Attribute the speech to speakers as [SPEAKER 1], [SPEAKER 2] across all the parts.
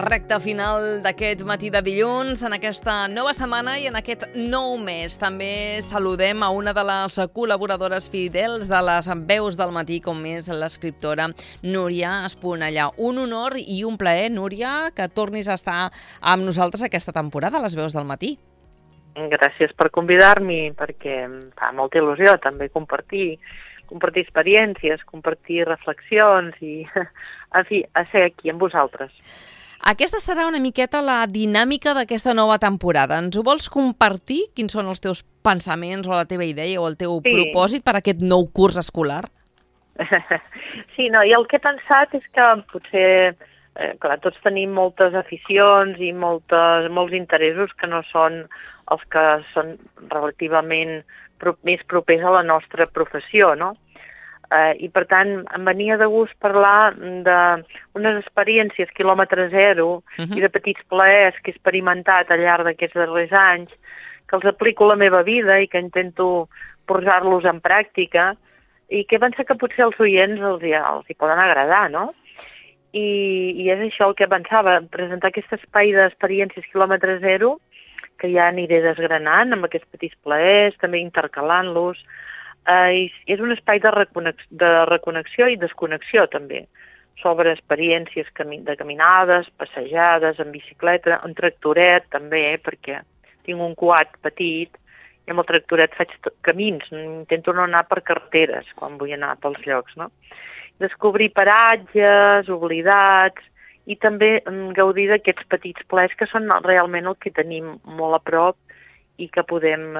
[SPEAKER 1] recta final d'aquest matí de dilluns, en aquesta nova setmana i en aquest nou mes. També saludem a una de les col·laboradores fidels de les Veus del Matí, com és l'escriptora Núria Esponellà. Un honor i un plaer, Núria, que tornis a estar amb nosaltres aquesta temporada, a les Veus del Matí.
[SPEAKER 2] Gràcies per convidar-m'hi, perquè em fa molta il·lusió també compartir experiències, compartir reflexions i, en fi, a ser aquí amb vosaltres.
[SPEAKER 1] Aquesta serà una miqueta la dinàmica d'aquesta nova temporada. Ens ho vols compartir? Quins són els teus pensaments o la teva idea o el teu propòsit per a aquest nou curs escolar?
[SPEAKER 2] Sí, no, i el que he pensat és que potser, clar, tots tenim moltes aficions i molts interessos que no són els que són relativament més propers a la nostra professió, no? I per tant em venia de gust parlar d'unes experiències quilòmetre zero i de petits plaers que he experimentat al llarg d'aquests darrers anys, que els aplico a la meva vida i que intento posar-los en pràctica i que penso que potser als oients els hi poden agradar, no? I és això el que pensava, presentar aquest espai d'experiències quilòmetre zero que ja aniré desgranant amb aquests petits plaers, també intercalant-los. És un espai de reconnexió i desconnexió també, sobre experiències de caminades, passejades, en bicicleta, en tractoret també, perquè tinc un quad petit i amb el tractoret faig camins, intento no anar per carreteres quan vull anar pels llocs, no? Descobrir paratges, oblidats, i també gaudir d'aquests petits plaers que són realment el que tenim molt a prop i que podem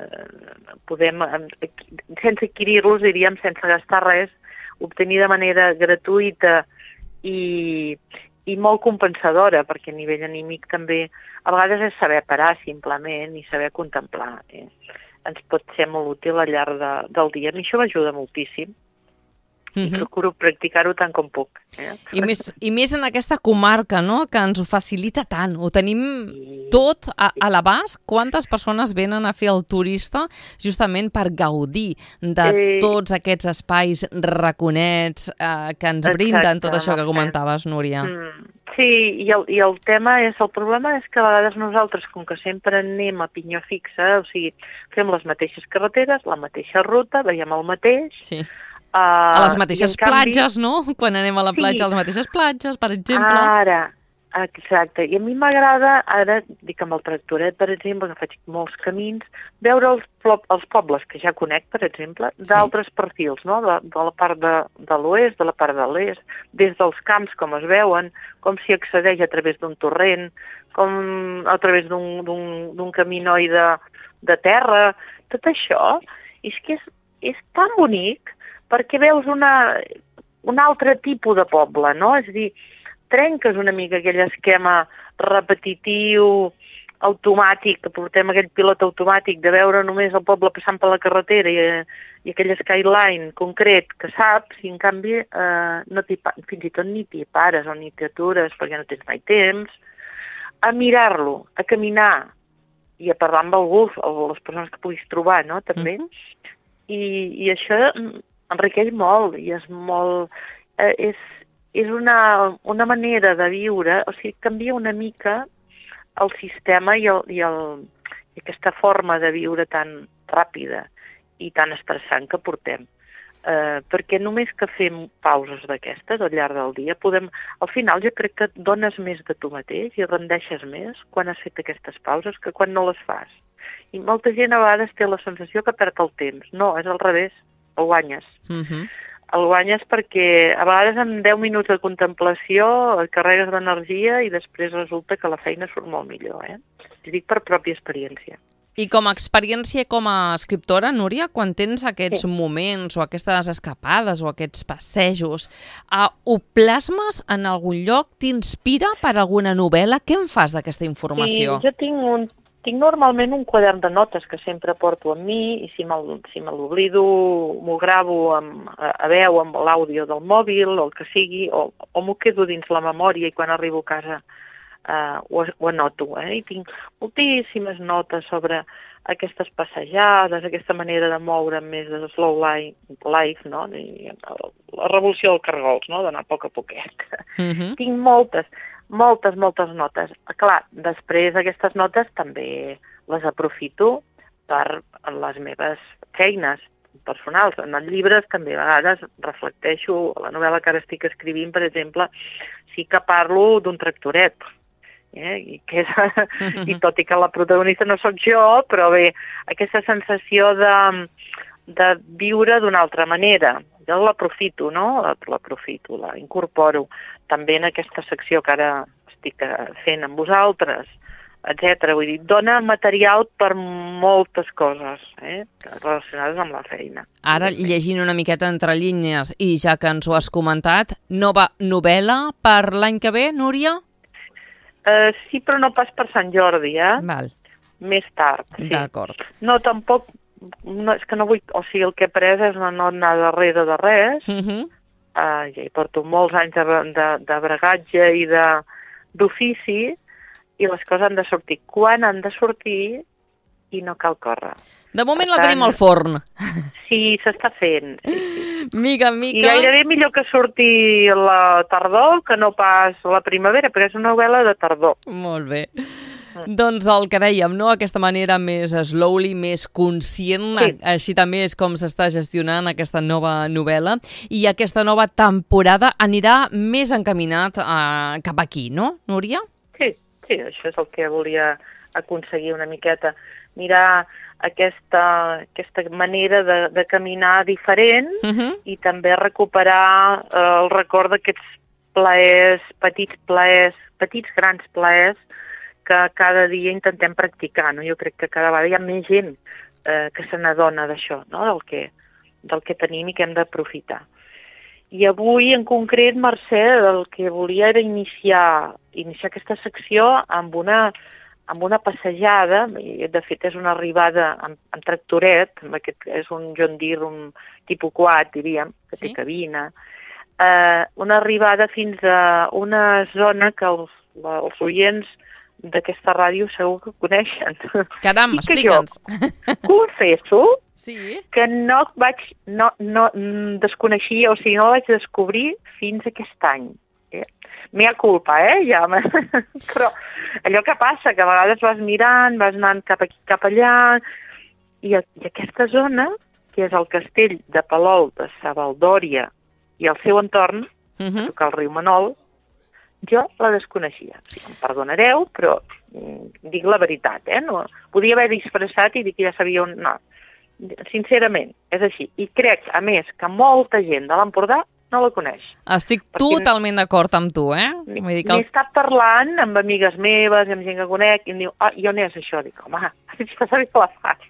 [SPEAKER 2] sense adquirir-los, diríem, sense gastar res, obtenir de manera gratuïta i molt compensadora, perquè a nivell anímic també a vegades és saber parar simplement i saber contemplar. Ens pot ser molt útil al llarg del dia. A mi això m'ajuda moltíssim. I procuro practicar-ho tant com puc.
[SPEAKER 1] I més en aquesta comarca, no?, que ens ho facilita tant. Ho tenim tot a l'abast. Quantes persones venen a fer el turista justament per gaudir de tots aquests espais raconets que ens brinden tot això que comentaves, Núria.
[SPEAKER 2] Sí, i el problema és que a vegades nosaltres, com que sempre anem a pinyó fixa, o sigui, fem les mateixes carreteres, la mateixa ruta, veiem el mateix.
[SPEAKER 1] Sí. A les mateixes platges, no? Quan anem a la platja, a les mateixes platges, per exemple.
[SPEAKER 2] Ara, exacte. I a mi m'agrada, ara, dic amb el tractoret, per exemple, que faig molts camins, veure els pobles que ja conec, per exemple, d'altres perfils, no? De la part de l'oest, de la part de l'est, des dels camps, com es veuen, com s'hi accedeix a través d'un torrent, com a través d'un caminoi de terra. Tot això és que és tan bonic, perquè veus un altre tipus de poble, no? És a dir, trenques una mica aquell esquema repetitiu, automàtic, que portem aquell pilot automàtic de veure només el poble passant per la carretera i aquell skyline concret que saps, i en canvi fins i tot ni t'hi pares o ni t'hi atures perquè no tens mai temps, a mirar-lo, a caminar i a parlar amb algú, o les persones que puguis trobar, no?, també. I això enriqueix molt i és molt... És una manera de viure, o sigui, canvia una mica el sistema i aquesta forma de viure tan ràpida i tan estressant que portem. Perquè només que fem pauses d'aquestes al llarg del dia al final jo crec que et dones més de tu mateix i rendeixes més quan has fet aquestes pauses que quan no les fas. I molta gent a vegades té la sensació que perd el temps. No, és al revés. El guanyes. El guanyes perquè a vegades en 10 minuts de contemplació et carregues d'energia i després resulta que la feina surt molt millor. T'ho dic per pròpia experiència.
[SPEAKER 1] I com a experiència com a escriptora, Núria, quan tens aquests moments o aquestes escapades o aquests passejos, ho plasmes en algun lloc? T'inspira per alguna novel·la? Què en fas d'aquesta informació?
[SPEAKER 2] Sí, jo tinc normalment un quadern de notes que sempre porto amb mi i si me l'oblido m'ho gravo a veu amb l'àudio del mòbil o el que sigui o m'ho quedo dins la memòria i quan arribo a casa ho anoto. I tinc moltíssimes notes sobre aquestes passejades, aquesta manera de moure més de slow life, no? La revolució del cargols, no? D'anar a poc a poquet. Tinc moltes moltes notes. Clar, després aquestes notes també les aprofito per les meves feines personals. En els llibres també a vegades reflecteixo la novel·la que ara estic escrivint, per exemple, sí que parlo d'un tractoret. I tot i que la protagonista no sóc jo, però bé, aquesta sensació de viure d'una altra manera. Jo l'aprofito, no? L'aprofito, la incorporo. També en aquesta secció que ara estic fent amb vosaltres, etc. Vull dir, dona material per moltes coses relacionades amb la feina.
[SPEAKER 1] Ara, llegint una miqueta entre línies, i ja que ens ho has comentat, nova novel·la per l'any que ve, Núria?
[SPEAKER 2] Sí, però no pas per Sant Jordi,
[SPEAKER 1] Val.
[SPEAKER 2] Més tard, sí.
[SPEAKER 1] D'acord.
[SPEAKER 2] No, tampoc, és que no vull, o sigui, el que he pres és no anar darrere de res, ja hi porto molts anys de bregatge i d'ofici, i les coses han de sortir quan han de sortir i no cal córrer.
[SPEAKER 1] De moment la tenim al forn.
[SPEAKER 2] Sí, s'està fent. Sí.
[SPEAKER 1] Mica en mica.
[SPEAKER 2] I gairebé millor que surti la tardor que no pas la primavera, perquè és una novel·la de tardor.
[SPEAKER 1] Molt bé. Doncs el que dèiem, no? Aquesta manera més slowly, més conscient, així també és com s'està gestionant aquesta nova novel·la, i aquesta nova temporada anirà més encaminat cap aquí, no, Núria?
[SPEAKER 2] Sí, això és el que volia aconseguir una miqueta. Mirar aquesta manera de caminar diferent i també recuperar el record d'aquests plaers, petits, grans plaers que cada dia intentem practicar. No? Jo crec que cada vegada hi ha més gent que se n'adona d'això, no? del que tenim i que hem d'aprofitar. I avui, en concret, Mercè, el que volia era iniciar aquesta secció amb una passejada, i de fet és una arribada amb tractoret, aquest és un John Deere, un tipus quad, diríem, que té cabina, una arribada fins a una zona que els oients d'aquesta ràdio segur que coneixen.
[SPEAKER 1] Caram, explica'ns.
[SPEAKER 2] Confesso que no desconeixia, o sigui, no la vaig descobrir fins aquest any. Mea culpa, ja. Però allò que passa, que a vegades vas mirant, vas anant cap aquí, cap allà, i aquesta zona, que és el castell de Palol de Savaldòria i el seu entorn, a tocar el riu Manol, jo la desconeixia. Em perdonareu, però dic la veritat, No, podia haver disfressat i dir que ja sabia on... No, sincerament, és així. I crec, a més, que molta gent de l'Empordà no la coneix.
[SPEAKER 1] Estic totalment d'acord amb tu,
[SPEAKER 2] M'he estat parlant amb amigues meves, amb gent que conec, i em diu, i on és això? Dic, home, això és a Vilafant.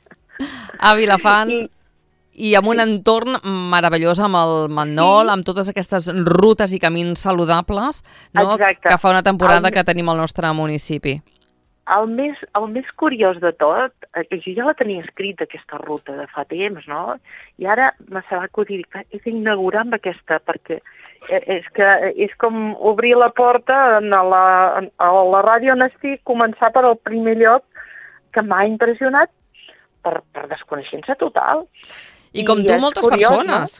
[SPEAKER 1] A Vilafant... I amb un entorn meravellós amb el Manol, amb totes aquestes rutes i camins saludables, no? Que fa una temporada que tenim al nostre municipi.
[SPEAKER 2] El més curiós de tot, que jo ja la tenia escrita, aquesta ruta de fa temps, no? I ara me s'ha acudit, he d'inaugurar amb aquesta, perquè és com obrir la porta a la ràdio on estic, començar per el primer lloc que m'ha impressionat per desconeixença total.
[SPEAKER 1] I com tu, moltes persones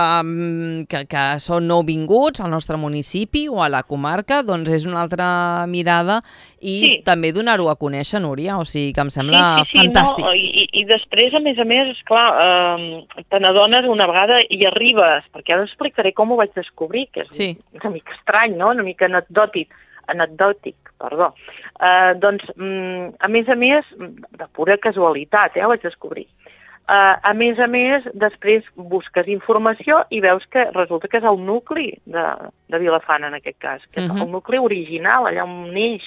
[SPEAKER 1] que són nouvinguts al nostre municipi o a la comarca, doncs és una altra mirada i també donar-ho a conèixer, Núria, o sigui que em sembla fantàstic.
[SPEAKER 2] No? I després, a més, esclar, te n'adones una vegada i arribes, perquè ara explicaré com ho vaig descobrir, que és una mica estrany, no? Una mica anecdòtic, perdó. Doncs, a més, de pura casualitat, ho vaig descobrir. A més, després busques informació i veus que resulta que és el nucli de Vilafant, en aquest cas, que és el nucli original, allà on neix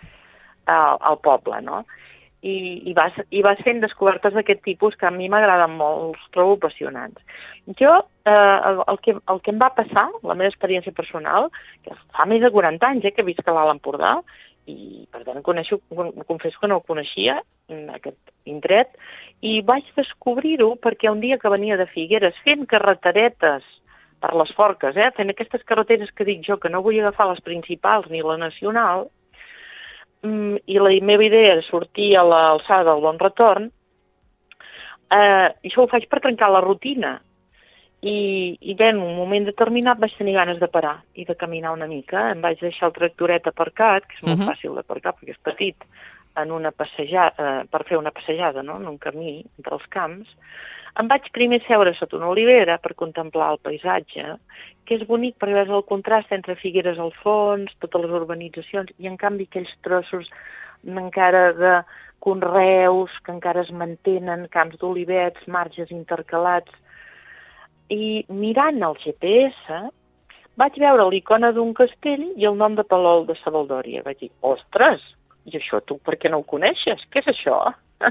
[SPEAKER 2] el poble, no? I vas fent descobertes d'aquest tipus que a mi m'agraden molt, els trobo apassionants. Jo, el que em va passar, la meva experiència personal, que fa més de 40 anys que visc a l'Alt Empordà, i per tant confesso que no el coneixia, aquest indret, i vaig descobrir-ho perquè un dia que venia de Figueres fent carreteretes per les Forques, fent aquestes carreteres que dic jo que no vull agafar les principals ni la nacional, i la meva idea era sortir a l'alçada del Bon Retorn, i això ho faig per trencar la rutina. I bé, en un moment determinat vaig tenir ganes de parar i de caminar una mica. Em vaig deixar el tractoret aparcat, que és molt fàcil d'aparcar perquè és petit, en una passejada, per fer una passejada, no? En un camí entre els camps. Em vaig primer seure sota una olivera per contemplar el paisatge, que és bonic perquè veus el contrast entre figueres al fons, totes les urbanitzacions, i en canvi aquells trossos encara de conreus que encara es mantenen, camps d'olivets, marges intercalats. I mirant el GPS vaig veure l'icona d'un castell i el nom de Palol de Savaldòria. Vaig dir, ostres, i això tu per què no ho coneixes? Què és això?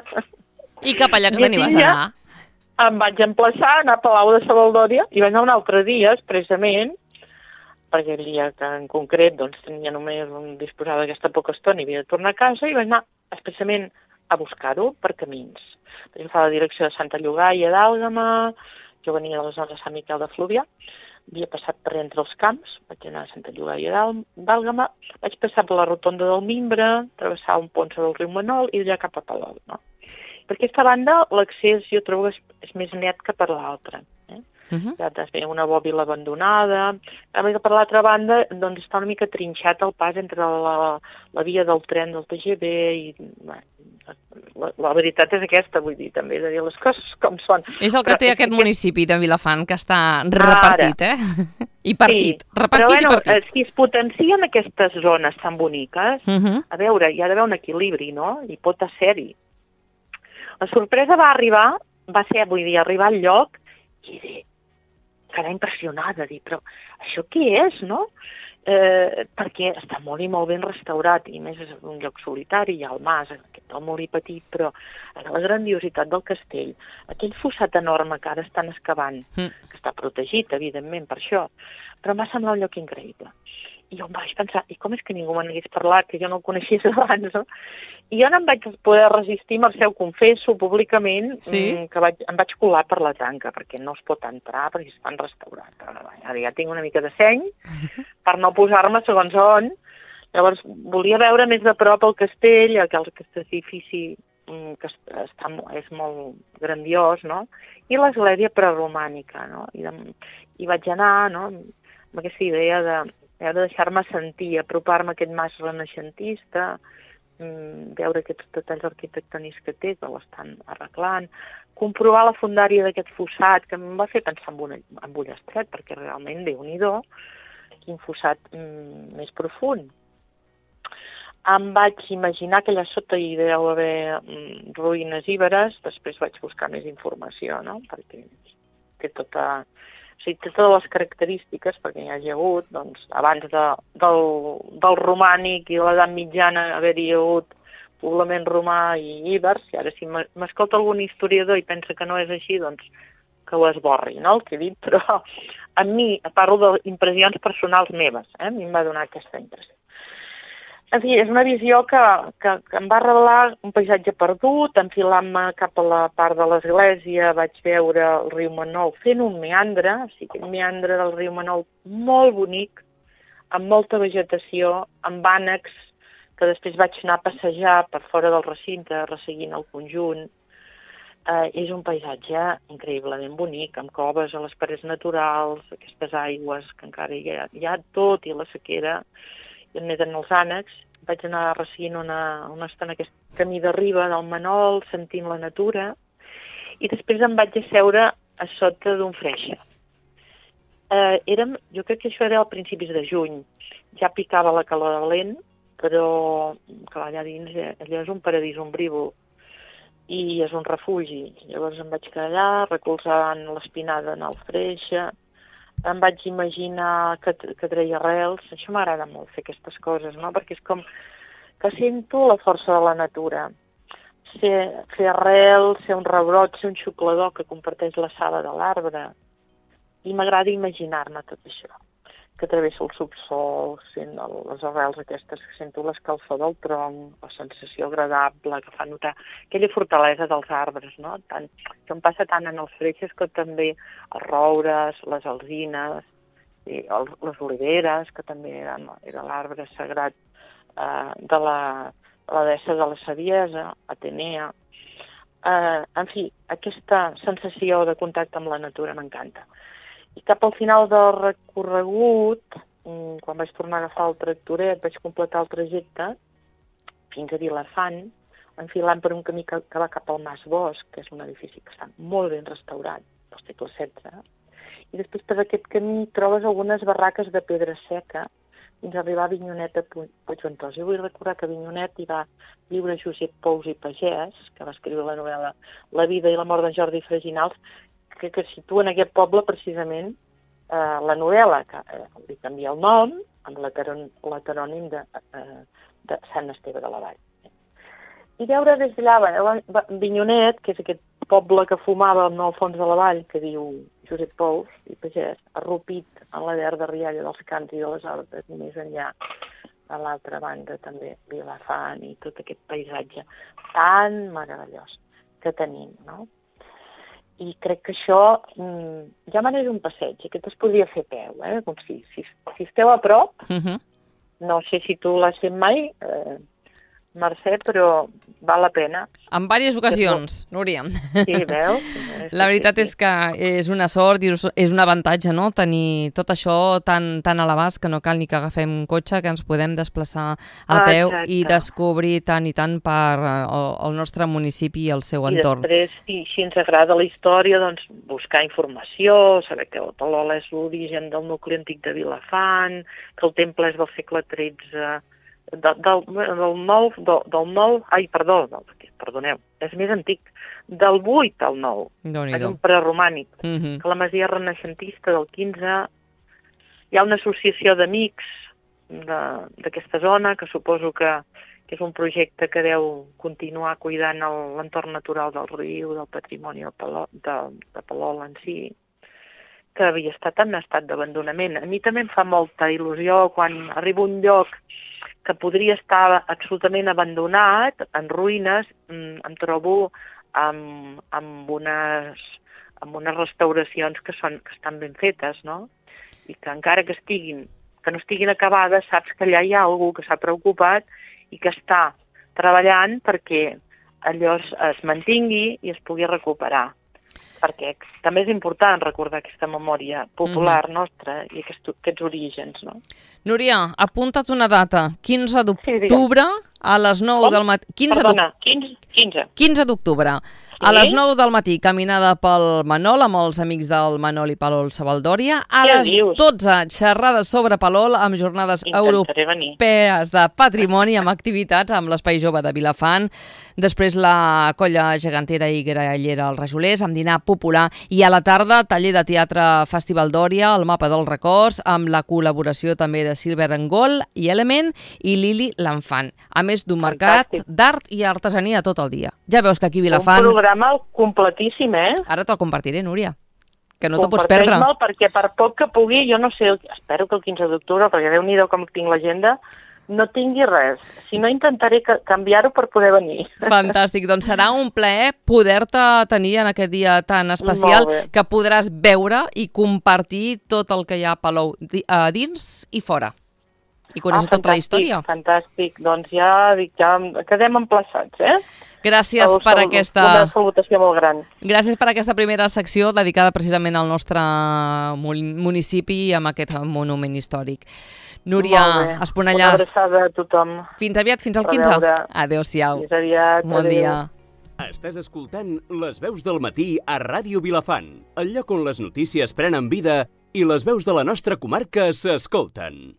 [SPEAKER 1] I cap allà que t'anives a anar?
[SPEAKER 2] Em vaig emplaçar a anar a Palau de Savaldòria i vaig anar un altre dia, expressament, perquè el dia que en concret doncs, tenia només disposar d'aquesta poca estona i havia de tornar a casa, i vaig anar expressament a buscar-ho per camins. Jo fa la direcció de Santa Llogaia d'Àlgama, jo venia de la zona de Sant Miquel de Fluvià, havia passat per entre els camps, vaig anar a Santa Llogaia d'Àlgama, vaig passar per la rotonda del Mimbre, travessar un pont sobre el riu Manol i allà cap a Palol. No? Per aquesta banda l'accés jo trobo és més net que per l'altra. Ja es ve una bòbila abandonada, per l'altra banda doncs, està una mica trinxat el pas entre la via del tren del TGV i... La veritat és aquesta, vull dir, també, de dir les coses com són.
[SPEAKER 1] És el que té aquest municipi de Vilafant, que està repartit, I partit, repartit i partit.
[SPEAKER 2] Si es potencien aquestes zones tan boniques, a veure, hi ha d'haver un equilibri, no? I pot ser-hi. La sorpresa va ser, arribar al lloc i dir, quedar impressionada, dir, però això què és, no? Perquè està molt i molt ben restaurat, i més és un lloc solitari, hi ha el mas, aquest molt i petit, però la grandiositat del castell, aquell fossat enorme que ara estan excavant, que està protegit, evidentment, per això, però m'ha semblat un lloc increïble. I jo em vaig pensar, i com és que ningú me n'hagués parlat, que jo no el coneixies abans, no? I jo no em vaig poder resistir, Mercè, ho confesso públicament, que em vaig colar per la tanca, perquè no es pot entrar, perquè estan restaurats. Ara ja tinc una mica de seny, per no posar-me segons on. Llavors, volia veure més de prop el castell, aquest edifici que és molt grandiós, no? I l'església preromànica, no? I vaig anar, no?, amb aquesta idea de deixar-me sentir, apropar-me a aquest mas renaixentista, veure aquests detalls arquitectònics que té, que l'estan arreglant, comprovar la fondària d'aquest fossat, que em va fer pensar en Ullastret, perquè realment, Déu-n'hi-do, quin fossat més profund. Em vaig imaginar que allà sota hi deu haver ruïnes íberes, després vaig buscar més informació, no?, perquè té totes les característiques, perquè hi hagi hagut, doncs, abans del romànic i l'edat mitjana haver-hi hagut poblament romà i íbers, i ara si m'escolta algun historiador i pensa que no és així, doncs que ho esborri, no?, el que he dit, però a mi, parlo d'impressions personals meves, a mi em va donar aquesta impressió. En fi, és una visió que em va revelar un paisatge perdut, enfilant-me cap a la part de l'església vaig veure el riu Manol fent un meandre, o sigui, un meandre del riu Manol molt bonic, amb molta vegetació, amb ànecs, que després vaig anar a passejar per fora del recinte, resseguint el conjunt. És un paisatge increïblement bonic, amb coves a les parets naturals, aquestes aigües que encara hi ha tot i la sequera, i on neden els ànecs. Vaig anar resseguint una estona aquest camí de riba del Manol, sentint la natura, i després em vaig asseure a sota d'un freixe. Jo crec que això era a principis de juny, ja picava la calor de lent, però clar, allà dins allò és un paradís ombrívol i és un refugi. Llavors em vaig quedar allà, recolzant l'espinada en el freixe, em vaig imaginar que treia arrels. Això m'agrada molt, fer aquestes coses, no? Perquè és com que sento la força de la natura. Fer arrels, ser un rebrot, ser un xuclador que comparteix la sala de l'arbre. I m'agrada imaginar-me tot això, que travessa el subsol, sent les arrels aquestes, que sento l'escalfor del tronc, la sensació agradable que fa notar aquella fortalesa dels arbres, no? Que em passa tant en els freixes que també els roures, les alzines, les oliveres, que també era l'arbre sagrat de la deessa de la saviesa, Atenea. En fi, aquesta sensació de contacte amb la natura m'encanta. I cap al final del recorregut, quan vaig tornar a agafar el tractoret, vaig completar el trajecte fins a Vilafant, enfilant per un camí que va cap al Mas Bosch, que és un edifici que està molt ben restaurat, del segle XVI, i després per aquest camí trobes algunes barraques de pedra seca fins a arribar a Avinyonet de Puigventós. Jo vull recordar que a Avinyonet hi va viure Josep Pous i Pagès, que va escriure la novel·la La vida i la mort d'en Jordi Freginals, que situa en aquest poble precisament la novel·la, que li canvia el nom amb l'heterònim de Sant Esteve de la Vall. I veure des d'allà, Avinyonet, que és aquest poble que fumava al fons de la vall, que diu Josep Pous i Pagès, arrupit en la verda rialla dels Cants i de les Hortes, i més enllà, a l'altra banda també, Vilafant i tot aquest paisatge tan meravellós que tenim, no? I crec que això ja mereix un passeig, aquest es podria fer a peu, com si esteu a prop, no sé si tu l'has fet mai, Mercè, però val la pena.
[SPEAKER 1] En diverses ocasions, Núria.
[SPEAKER 2] Sí, veus?
[SPEAKER 1] La veritat és que és una sort i és un avantatge, no?, tenir tot això tan a l'abast que no cal ni que agafem cotxe, que ens podem desplaçar a peu i descobrir tant i tant per el nostre municipi i el seu entorn.
[SPEAKER 2] I després, si ens agrada la història, doncs buscar informació, saber que el Palol és l'origen del nucli antic de Vilafant, que el temple és del segle XIII, perdoneu, és més antic, del 8 al 9, és un preromànic, que la masia renaixentista del 15, hi ha una associació d'amics d'aquesta zona, que suposo que és un projecte que deu continuar cuidant l'entorn natural del riu, del patrimoni de Palol en si, que havia estat en estat d'abandonament. A mi també em fa molta il·lusió quan arribo a un lloc que podria estar absolutament abandonat, en ruïnes, em trobo amb unes restauracions que estan ben fetes, no? I que encara que no estiguin acabades, saps que allà hi ha algú que s'ha preocupat i que està treballant perquè allò es mantingui i es pugui recuperar. Perquè també és important recordar aquesta memòria popular nostra i aquests orígens, no?
[SPEAKER 1] Núria, apunta't una data, 15 d'octubre a les 9 del matí. 15 d'octubre. A les 9 del matí, caminada pel Manol, amb els amics del Manol i Palol Sabaldòria. A les 12, xerrades sobre Palol, amb jornades europees de patrimoni, amb activitats amb l'Espai Jove de Vilafant. Després la colla gegantera i grallera als Rajolers, amb dinar popular. I a la tarda, taller de teatre Festival d'Òria, el mapa dels records, amb la col·laboració també de Silver Engol i Element i Lili l'Enfant. A més d'un mercat d'art i artesania tot el dia. Ja veus que aquí a Vilafant...
[SPEAKER 2] Un programa completíssim,
[SPEAKER 1] Ara te'l compartiré, Núria, que no t'ho pots perdre.
[SPEAKER 2] Comparteix-me'l perquè per poc que pugui, jo no sé, espero que el 15 d'octubre, perquè Déu-n'hi-do com tinc l'agenda, no tingui res. Si no, intentaré canviar-ho per poder venir.
[SPEAKER 1] Fantàstic, doncs serà un plaer poder-te tenir en aquest dia tan especial que podràs veure i compartir tot el que hi ha a Palol dins i fora. I conèixer tota la història.
[SPEAKER 2] Fantàstic, doncs ja quedem emplaçats,
[SPEAKER 1] Gràcies per aquesta...
[SPEAKER 2] Una salutació molt gran.
[SPEAKER 1] Gràcies per aquesta primera secció dedicada precisament al nostre municipi i amb aquest monument històric. Núria Esponellà.
[SPEAKER 2] Una abraçada a tothom.
[SPEAKER 1] Fins aviat, fins al 15. Adéu-siau.
[SPEAKER 2] Fins aviat.
[SPEAKER 1] Bon dia.
[SPEAKER 3] Estàs escoltant Les veus del matí a Ràdio Vilafant, el lloc on les notícies prenen vida i les veus de la nostra comarca s'escolten.